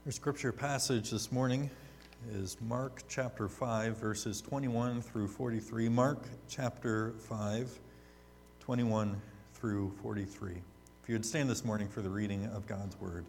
Our scripture passage this morning is Mark chapter 5, verses 21 through 43. Mark chapter 5, 21 through 43. If you would stand this morning for the reading of God's word.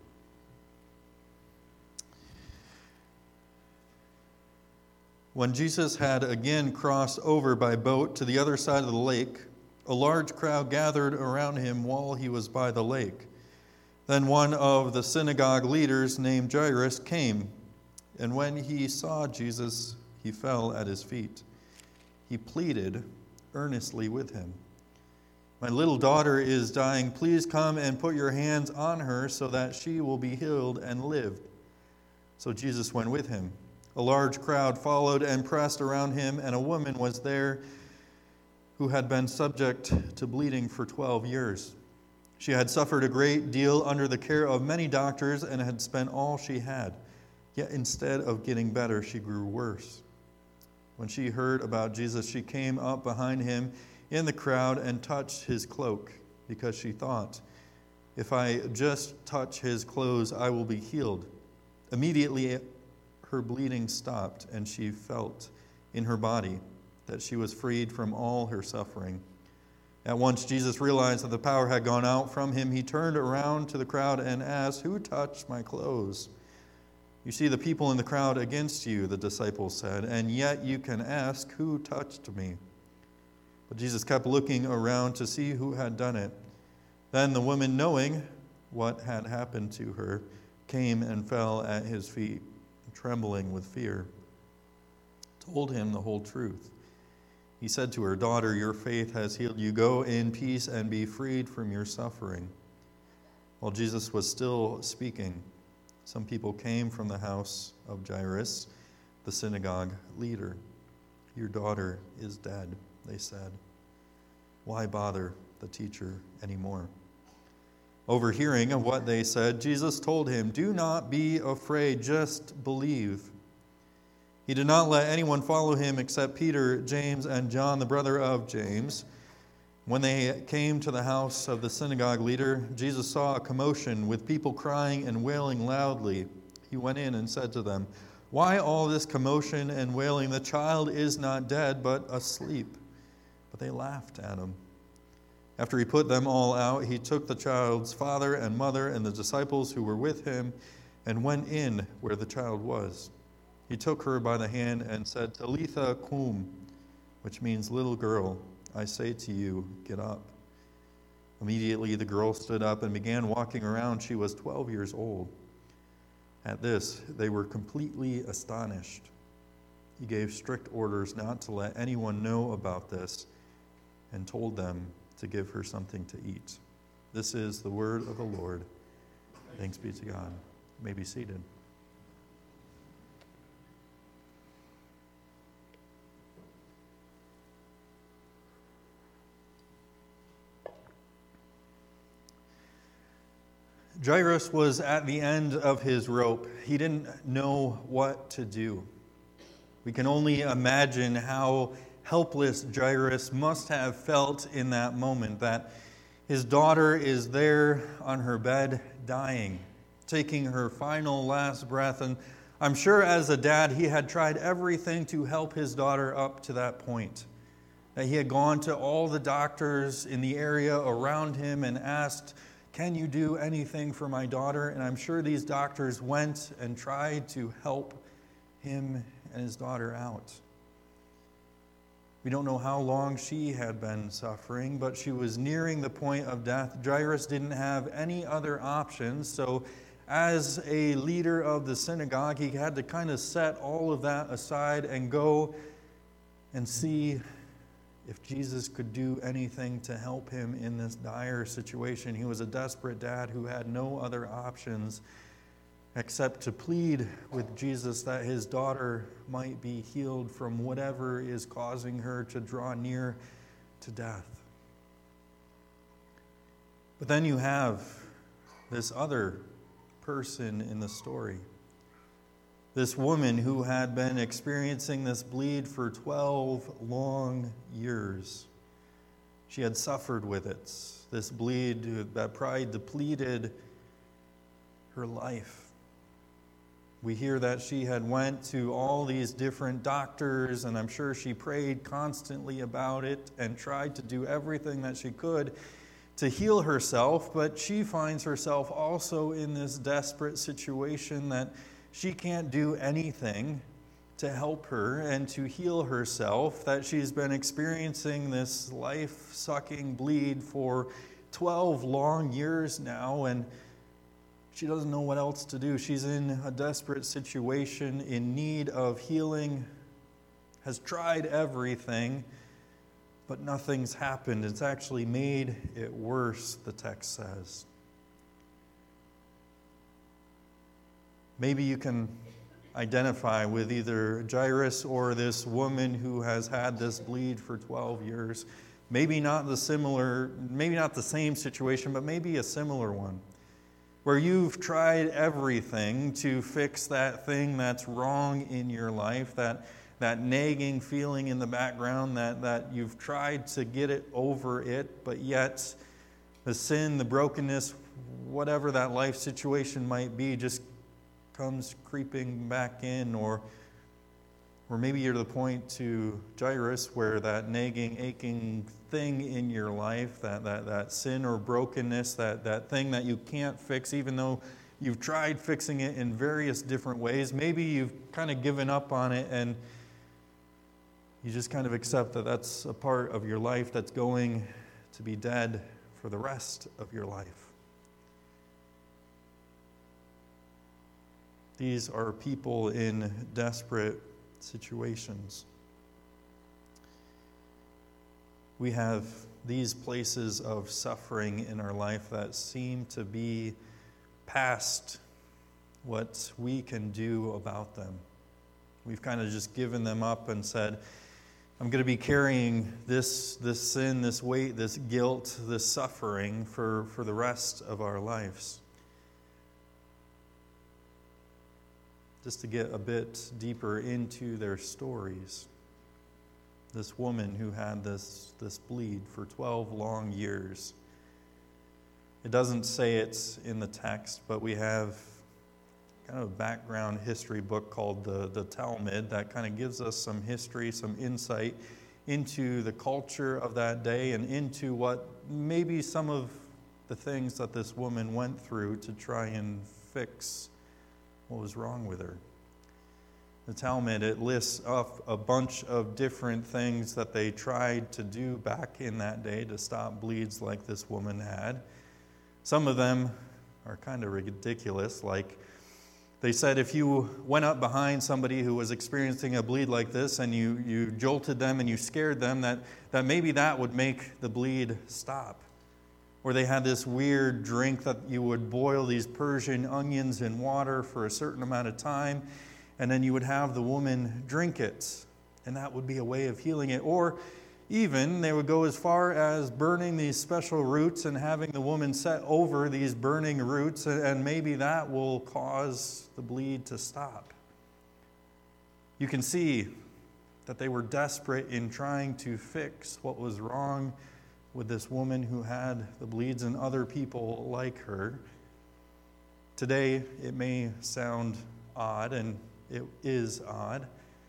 When Jesus had again crossed over by boat to the other side of the lake, a large crowd gathered around him while he was by the lake. Then one of the synagogue leaders named Jairus came, and when he saw Jesus, he fell at his feet. He pleaded earnestly with him. "My little daughter is dying. Please come and put your hands on her so that she will be healed and live." So Jesus went with him. A large crowd followed and pressed around him, and a woman was there who had been subject to bleeding for 12 years. She had suffered a great deal under the care of many doctors and had spent all she had. Yet instead of getting better, she grew worse. When she heard about Jesus, she came up behind him in the crowd and touched his cloak, because she thought, "If I just touch his clothes, I will be healed." Immediately, her bleeding stopped, and she felt in her body that she was freed from all her suffering. At once Jesus realized that the power had gone out from him. He turned around to the crowd and asked, "Who touched my clothes?" "You see the people in the crowd against you," the disciples said, "and yet you can ask, 'Who touched me?'" But Jesus kept looking around to see who had done it. Then the woman, knowing what had happened to her, came and fell at his feet, trembling with fear, told him the whole truth. He said to her, "Daughter, your faith has healed you. Go in peace and be freed from your suffering." While Jesus was still speaking, some people came from the house of Jairus, the synagogue leader. "Your daughter is dead," they said. "Why bother the teacher anymore?" Overhearing what they said, Jesus told him, "Do not be afraid, just believe." He did not let anyone follow him except Peter, James, and John, the brother of James. When they came to the house of the synagogue leader, Jesus saw a commotion with people crying and wailing loudly. He went in and said to them, "Why all this commotion and wailing? The child is not dead, but asleep." But they laughed at him. After he put them all out, he took the child's father and mother and the disciples who were with him and went in where the child was. He took her by the hand and said, "Talitha cum," which means, "Little girl, I say to you, get up." Immediately the girl stood up and began walking around. She was 12 years old. At this, they were completely astonished. He gave strict orders not to let anyone know about this and told them to give her something to eat. This is the word of the Lord. Thanks be to God. You may be seated. Jairus was at the end of his rope. He didn't know what to do. We can only imagine how helpless Jairus must have felt in that moment, that his daughter is there on her bed dying, taking her final last breath. And I'm sure as a dad, he had tried everything to help his daughter up to that point. That he had gone to all the doctors in the area around him and asked, "Can you do anything for my daughter?" And I'm sure these doctors went and tried to help him and his daughter out. We don't know how long she had been suffering, but she was nearing the point of death. Jairus didn't have any other options, so as a leader of the synagogue, he had to kind of set all of that aside and go and see if Jesus could do anything to help him in this dire situation. He was a desperate dad who had no other options except to plead with Jesus that his daughter might be healed from whatever is causing her to draw near to death. But then you have this other person in the story. This woman who had been experiencing this bleed for 12 long years. She had suffered with it. This bleed that probably depleted her life. We hear that she had went to all these different doctors, and I'm sure she prayed constantly about it and tried to do everything that she could to heal herself, but she finds herself also in this desperate situation that she can't do anything to help her and to heal herself, that she's been experiencing this life-sucking bleed for 12 long years now, and she doesn't know what else to do. She's in a desperate situation, in need of healing, has tried everything, but nothing's happened. It's actually made it worse, the text says. Maybe you can identify with either Jairus or this woman who has had this bleed for 12 years. Maybe not the same situation, but maybe a similar one, where you've tried everything to fix that thing that's wrong in your life, that nagging feeling in the background, that you've tried to get it over it, but yet the sin, the brokenness, whatever that life situation might be, just comes creeping back in. Or maybe you're to the point to Jairus where that nagging, aching thing in your life, that sin or brokenness, that thing that you can't fix, even though you've tried fixing it in various different ways. Maybe you've kind of given up on it and you just kind of accept that that's a part of your life that's going to be dead for the rest of your life. These are people in desperate situations. We have these places of suffering in our life that seem to be past what we can do about them. We've kind of just given them up and said, I'm going to be carrying this sin, this weight, this guilt, this suffering for the rest of our lives. Just to get a bit deeper into their stories. This woman who had this bleed for 12 long years. It doesn't say it in the text, but we have kind of a background history book called the Talmud that kind of gives us some history, some insight into the culture of that day and into what maybe some of the things that this woman went through to try and fix what was wrong with her. The Talmud, it lists off a bunch of different things that they tried to do back in that day to stop bleeds like this woman had. Some of them are kind of ridiculous, like they said if you went up behind somebody who was experiencing a bleed like this and you jolted them and you scared them, that maybe that would make the bleed stop. Or they had this weird drink that you would boil these Persian onions in water for a certain amount of time, and then you would have the woman drink it, and that would be a way of healing it. Or even they would go as far as burning these special roots and having the woman set over these burning roots, and maybe that will cause the bleed to stop. You can see that they were desperate in trying to fix what was wrong with this woman who had the bleeds and other people like her. Today, it may sound odd, and it is odd,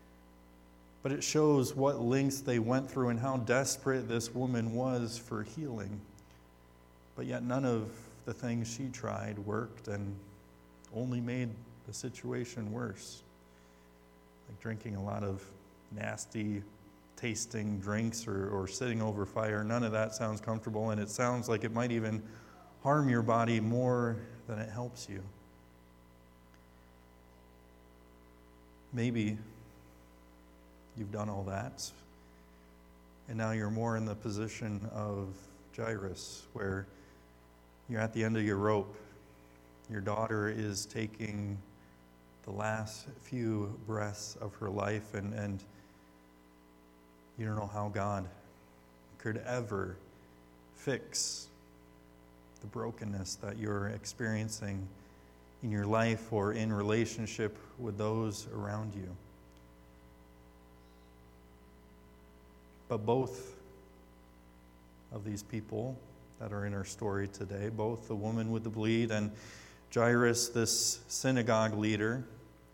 but it shows what lengths they went through and how desperate this woman was for healing. But yet none of the things she tried worked and only made the situation worse. Like drinking a lot of nasty tasting drinks or sitting over fire. None of that sounds comfortable, and it sounds like it might even harm your body more than it helps you. Maybe you've done all that, and now you're more in the position of Jairus, where you're at the end of your rope. Your daughter is taking the last few breaths of her life, and you don't know how God could ever fix the brokenness that you're experiencing in your life or in relationship with those around you. But both of these people that are in our story today, both the woman with the bleed and Jairus, this synagogue leader,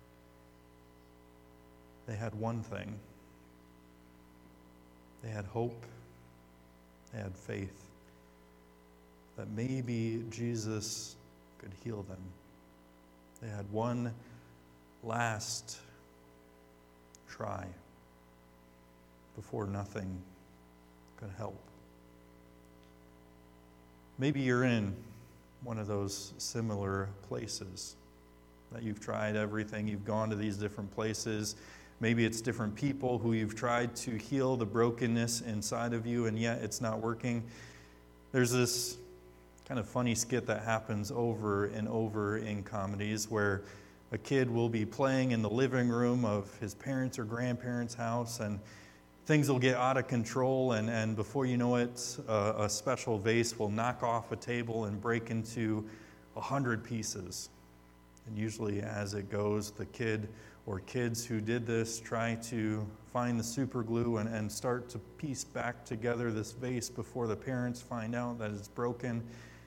They had one thing. They had hope. They had faith that maybe Jesus could heal them. They had one last try before nothing could help. Maybe you're in one of those similar places that you've tried everything. You've gone to these different places. Maybe it's different people who you've tried to heal the brokenness inside of you, and yet it's not working. There's this kind of funny skit that happens over and over in comedies where a kid will be playing in the living room of his parents' or grandparents' house, and things will get out of control, and before you know it, a special vase will knock off a table and break into 100 pieces. And usually as it goes, the kid or kids who did this try to find the super glue and start to piece back together this vase before the parents find out that it's broken.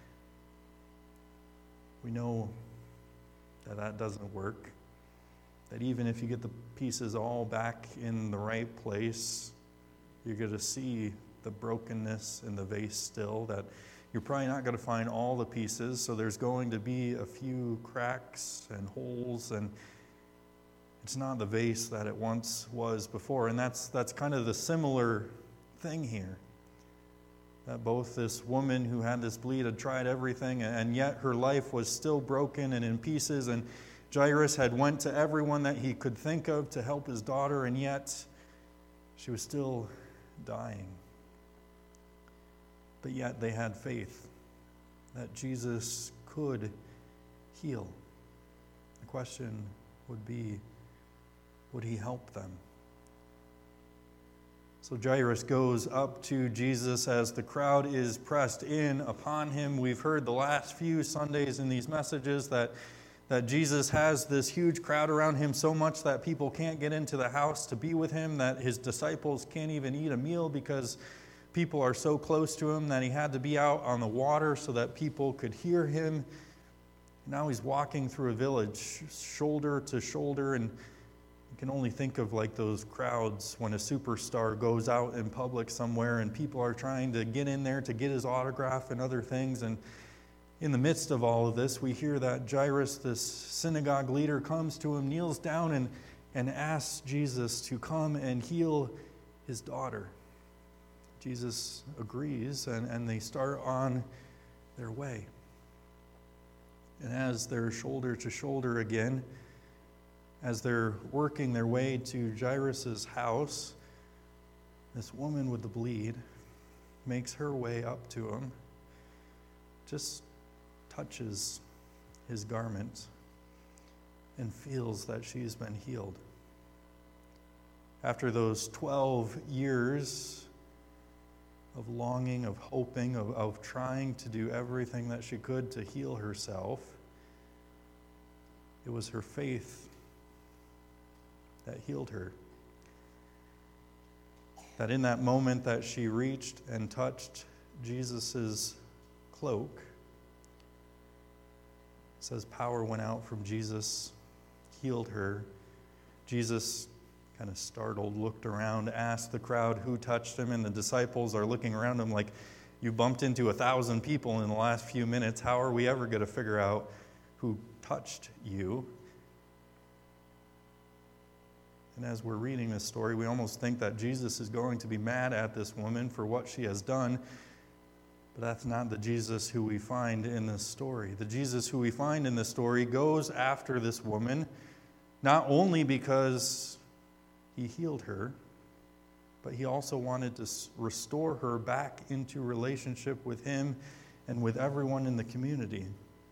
We know that that doesn't work. That even if you get the pieces all back in the right place, you're going to see the brokenness in the vase still, that you're probably not going to find all the pieces, so there's going to be a few cracks and holes, and it's not the vase that it once was before. And that's kind of the similar thing here. That both this woman who had this bleed had tried everything, and yet her life was still broken and in pieces, and Jairus had went to everyone that he could think of to help his daughter, and yet she was still dying. But yet they had faith that Jesus could heal. The question would be, would he help them? So Jairus goes up to Jesus as the crowd is pressed in upon him. We've heard the last few Sundays in these messages that Jesus has this huge crowd around him so much that people can't get into the house to be with him, that his disciples can't even eat a meal because people are so close to him, that he had to be out on the water so that people could hear him. Now he's walking through a village, shoulder to shoulder, and you can only think of like those crowds when a superstar goes out in public somewhere and people are trying to get in there to get his autograph and other things. And in the midst of all of this, we hear that Jairus, this synagogue leader, comes to him, kneels down, and asks Jesus to come and heal his daughter. Jesus agrees, and they start on their way. And as they're shoulder to shoulder again, as they're working their way to Jairus' house, this woman with the bleed makes her way up to him, just touches his garment, and feels that she's been healed. After those 12 years of longing, of hoping, of trying to do everything that she could to heal herself, it was her faith that healed her. That in that moment that she reached and touched Jesus' cloak, it says power went out from Jesus, healed her. Jesus, kind of startled, looked around, asked the crowd who touched him, and the disciples are looking around him like, you bumped into 1,000 people in the last few minutes. How are we ever going to figure out who touched you? And as we're reading this story, we almost think that Jesus is going to be mad at this woman for what she has done. But that's not the Jesus who we find in this story. The Jesus who we find in this story goes after this woman, not only because he healed her, but he also wanted to restore her back into relationship with him and with everyone in the community.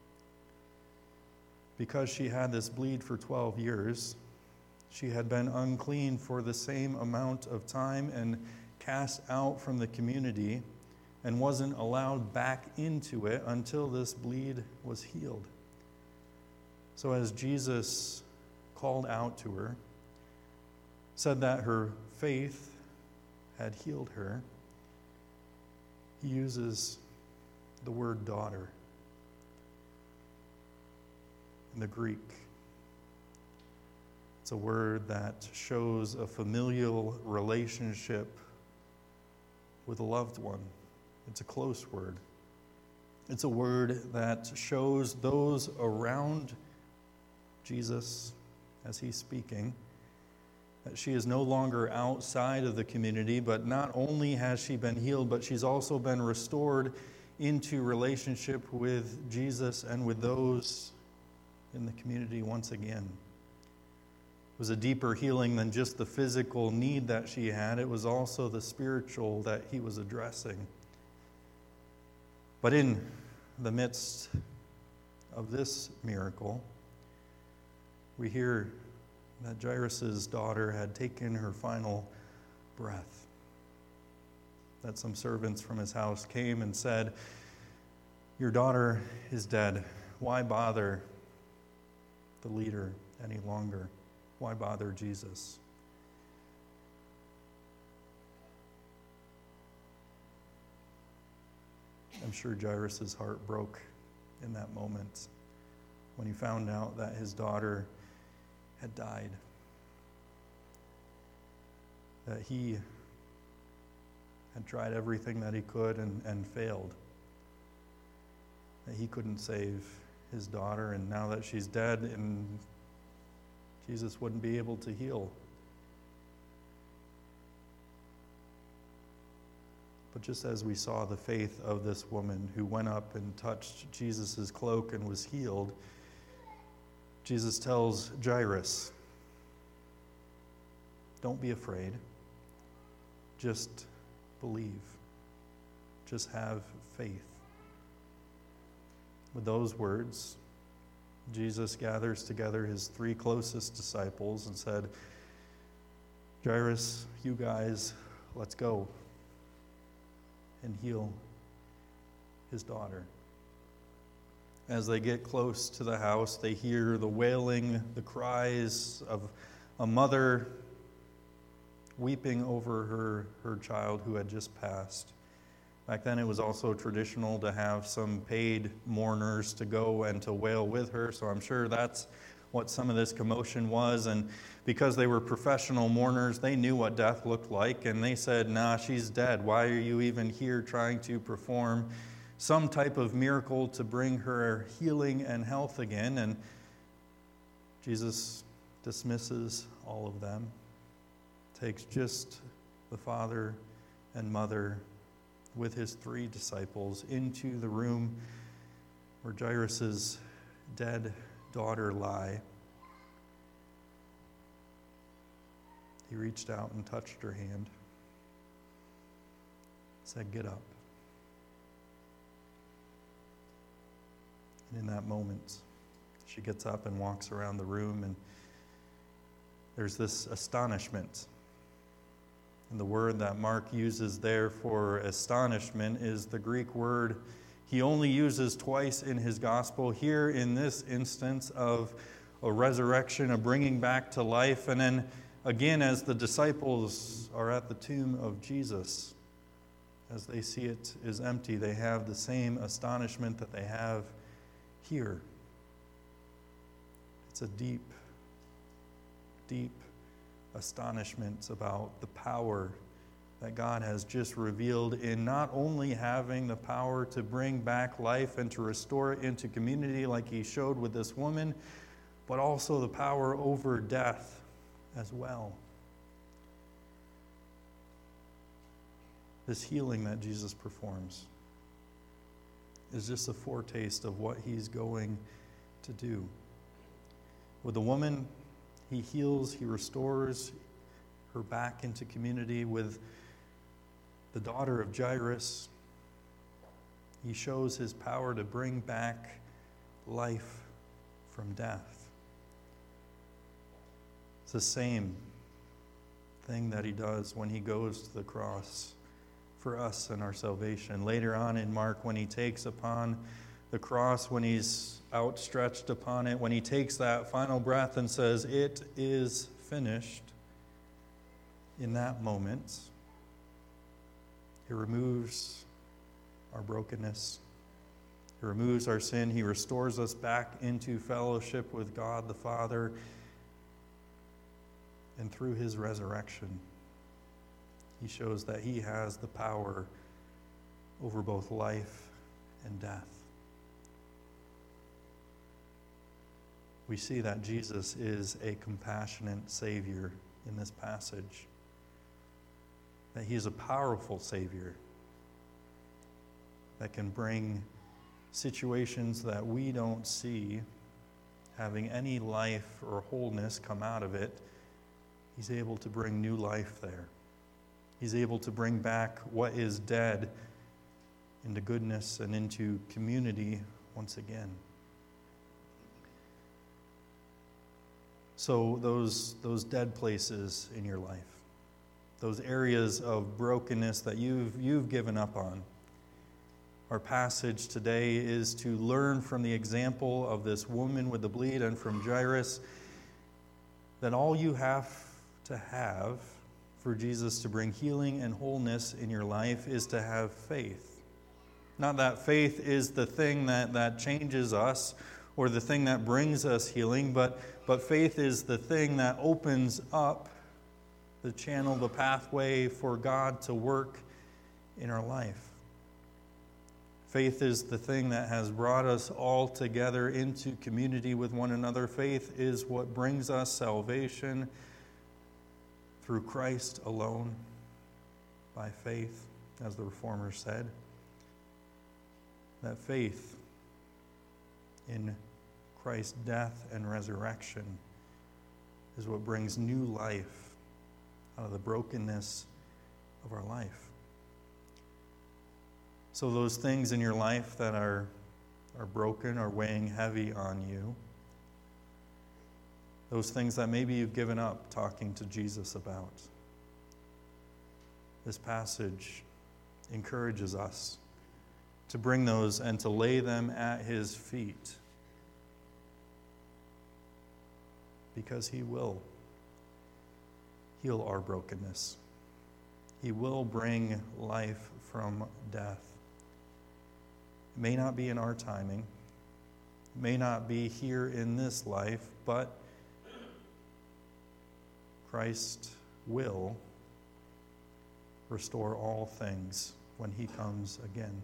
Because she had this bleed for 12 years, she had been unclean for the same amount of time and cast out from the community and wasn't allowed back into it until this bleed was healed. So as Jesus called out to her, said that her faith had healed her, he uses the word daughter in the Greek. It's a word that shows a familial relationship with a loved one. It's a close word. It's a word that shows those around Jesus as he's speaking that she is no longer outside of the community, but not only has she been healed, but she's also been restored into relationship with Jesus and with those in the community once again. It was a deeper healing than just the physical need that she had. It was also the spiritual that he was addressing. But in the midst of this miracle, we hear that Jairus' daughter had taken her final breath. That some servants from his house came and said, "Your daughter is dead. Why bother the leader any longer? Why bother Jesus?" I'm sure Jairus' heart broke in that moment when he found out that his daughter had died. That he had tried everything that he could and failed. That he couldn't save his daughter, and now that she's dead, and Jesus wouldn't be able to heal. But just as we saw the faith of this woman who went up and touched Jesus' cloak and was healed, Jesus tells Jairus, don't be afraid. Just believe. Just have faith. With those words, Jesus gathers together his 3 closest disciples and said, Jairus, you guys, let's go and heal his daughter. As they get close to the house, they hear the wailing, the cries of a mother weeping over her child who had just passed. Back then, it was also traditional to have some paid mourners to go and to wail with her, so I'm sure that's what some of this commotion was. And because they were professional mourners, they knew what death looked like, and they said, nah, she's dead. Why are you even here trying to perform some type of miracle to bring her healing and health again? And Jesus dismisses all of them, takes just the father and mother with his 3 disciples into the room where Jairus' dead daughter lay. He reached out and touched her hand, said, "Get up." And in that moment, she gets up and walks around the room, and there's this astonishment. And the word that Mark uses there for astonishment is the Greek word he only uses twice in his gospel. Here in this instance of a resurrection, a bringing back to life, and then again as the disciples are at the tomb of Jesus, as they see it is empty, they have the same astonishment that they have here. It's a deep, deep astonishment about the power that God has just revealed in not only having the power to bring back life and to restore it into community like he showed with this woman, but also the power over death as well. This healing that Jesus performs is just a foretaste of what he's going to do. With the woman, he heals, he restores her back into community. With the daughter of Jairus, he shows his power to bring back life from death. It's the same thing that he does when he goes to the cross for us and our salvation. Later on in Mark, when he takes upon the cross, when he's outstretched upon it, when he takes that final breath and says, "It is finished," in that moment, he removes our brokenness. He removes our sin. He restores us back into fellowship with God the Father. And through his resurrection, he shows that he has the power over both life and death. We see that Jesus is a compassionate Savior in this passage, that he is a powerful Savior that can bring situations that we don't see having any life or wholeness come out of it. He's able to bring new life there. He's able to bring back what is dead into goodness and into community once again. So those dead places in your life, those areas of brokenness that you've given up on, our passage today is to learn from the example of this woman with the bleed and from Jairus that all you have to have for Jesus to bring healing and wholeness in your life is to have faith. Not that faith is the thing that changes us or the thing that brings us healing, but faith is the thing that opens up the channel, the pathway for God to work in our life. Faith is the thing that has brought us all together into community with one another. Faith is what brings us salvation through Christ alone, by faith, as the Reformers said. That faith in Christ's death and resurrection is what brings new life out of the brokenness of our life. So those things in your life that are broken, are weighing heavy on you, those things that maybe you've given up talking to Jesus about, this passage encourages us to bring those and to lay them at his feet, because he will heal our brokenness. He will bring life from death. It may not be in our timing, it may not be here in this life, but Christ will restore all things when he comes again.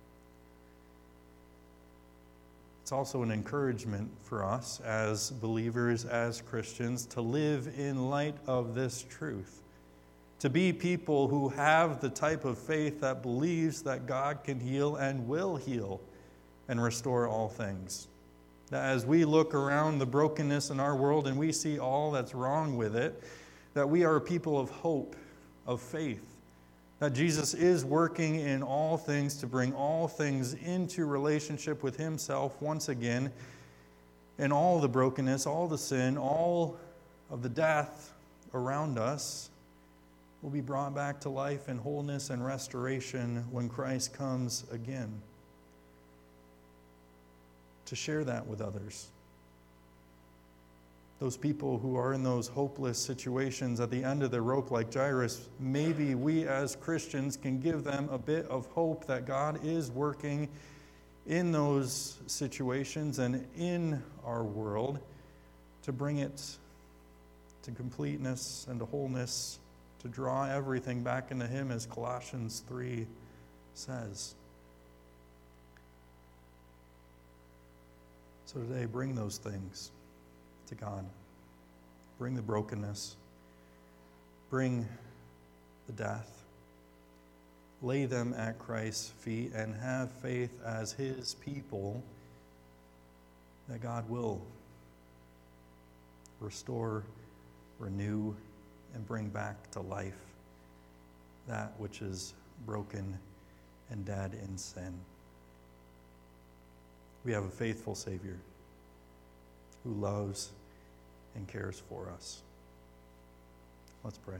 It's also an encouragement for us as believers, as Christians, to live in light of this truth. To be people who have the type of faith that believes that God can heal and will heal and restore all things. That as we look around the brokenness in our world and we see all that's wrong with it, that we are a people of hope, of faith. That Jesus is working in all things to bring all things into relationship with himself once again. And all the brokenness, all the sin, all of the death around us will be brought back to life and wholeness and restoration when Christ comes again. To share that with others. Those people who are in those hopeless situations at the end of the rope like Jairus, maybe we as Christians can give them a bit of hope that God is working in those situations and in our world to bring it to completeness and to wholeness, to draw everything back into him, as Colossians 3 says. So today, bring those things to God. Bring the brokenness. Bring the death. Lay them at Christ's feet and have faith as his people that God will restore, renew, and bring back to life that which is broken and dead in sin. We have a faithful Savior who loves and cares for us. Let's pray.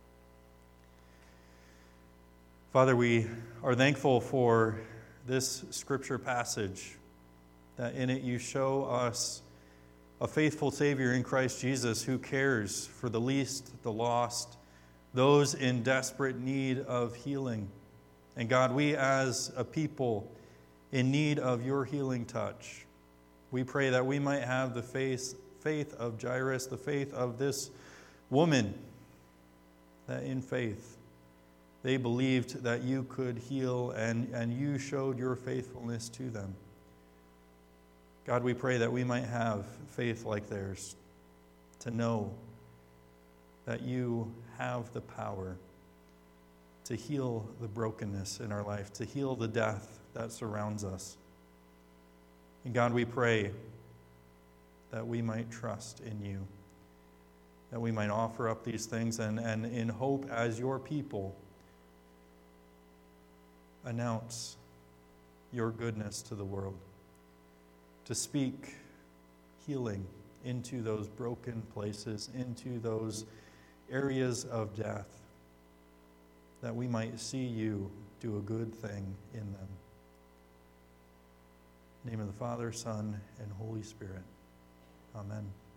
Father, we are thankful for this scripture passage, that in it you show us a faithful Savior in Christ Jesus who cares for the least, the lost, those in desperate need of healing. And God, we as a people in need of your healing touch, we pray that we might have the faith of Jairus, the faith of this woman that in faith they believed that you could heal, and you showed your faithfulness to them. God, we pray that we might have faith like theirs, to know that you have the power to heal the brokenness in our life, to heal the death that surrounds us. And God, we pray that we might trust in you, that we might offer up these things and in hope as your people announce your goodness to the world, to speak healing into those broken places, into those areas of death, that we might see you do a good thing in them. In the name of the Father, Son, and Holy Spirit. Amen.